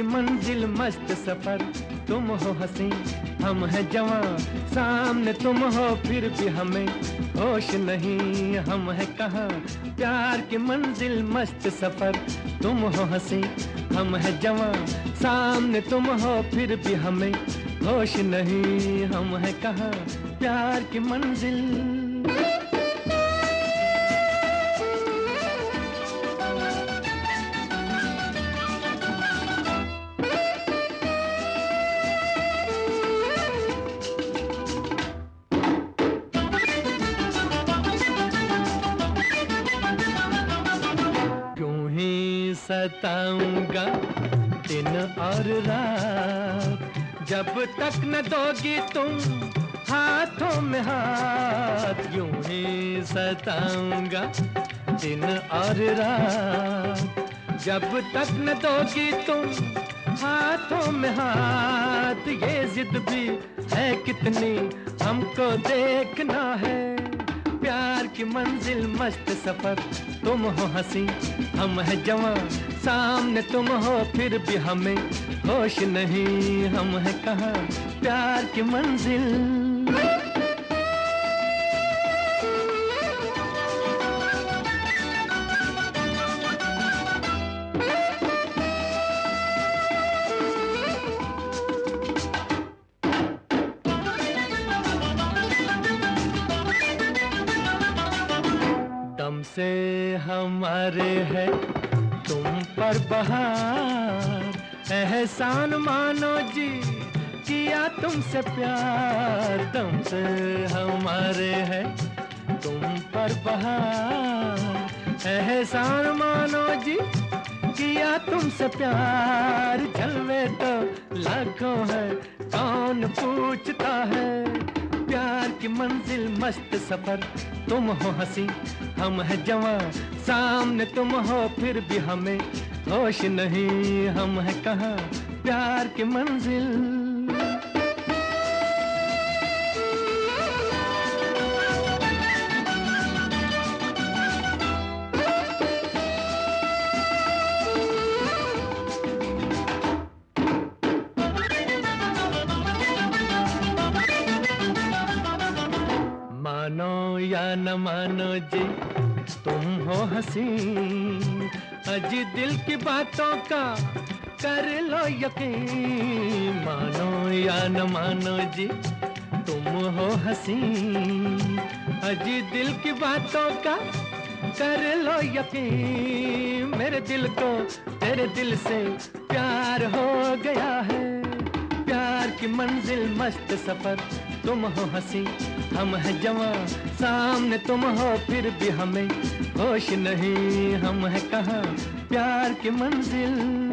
की मंजिल मस्त सफर, तुम हो हंसी हम हैं जवां, सामने तुम हो फिर भी हमें होश नहीं, हम हैं कहाँ। प्यार की मंजिल मस्त सफर, तुम हो हंसी हम हैं जवां, सामने तुम हो फिर भी हमें होश नहीं, हम हैं कहाँ। प्यार की मंजिल। सताऊंगा दिन और रात, जब तक न दोगी तुम हाथों में हाथ। यूं ही सताऊंगा दिन और रात, जब तक न दोगी तुम हाथों में हाथ। ये जिद भी है कितनी हमको देखना है, प्यार की मंजिल मस्त सफर, तुम हो हंसी हम हैं जवां, सामने तुम हो फिर भी हमें होश नहीं, हम हैं कहाँ। प्यार की मंजिल। दम से हमारे है तुम पर बहार, एहसान मानो जी किया तुमसे प्यार। दम से हमारे है तुम पर बहार, एहसान मानो जी किया तुमसे प्यार। जलवे तो लाखों है कौन पूछता है, प्यार की मंजिल मस्त सफर, तुम हो हंसी हम हैं जवां, सामने तुम हो फिर भी हमें होश नहीं, हम हैं कहाँ। प्यार की मंजिल। मानो या न मानो जी तुम हो हंसी, अजी दिल की बातों का कर लो यकीन। मानो या न मानो जी तुम हो हंसी, अजी दिल की बातों का कर लो यकीन। मेरे दिल को तेरे दिल से प्यार हो गया है, प्यार की मंजिल मस्त सफर, तुम हो हंसी हम हैं जवां, सामने तुम हो फिर भी हमें होश नहीं, हम हैं कहाँ। प्यार की मंजिल।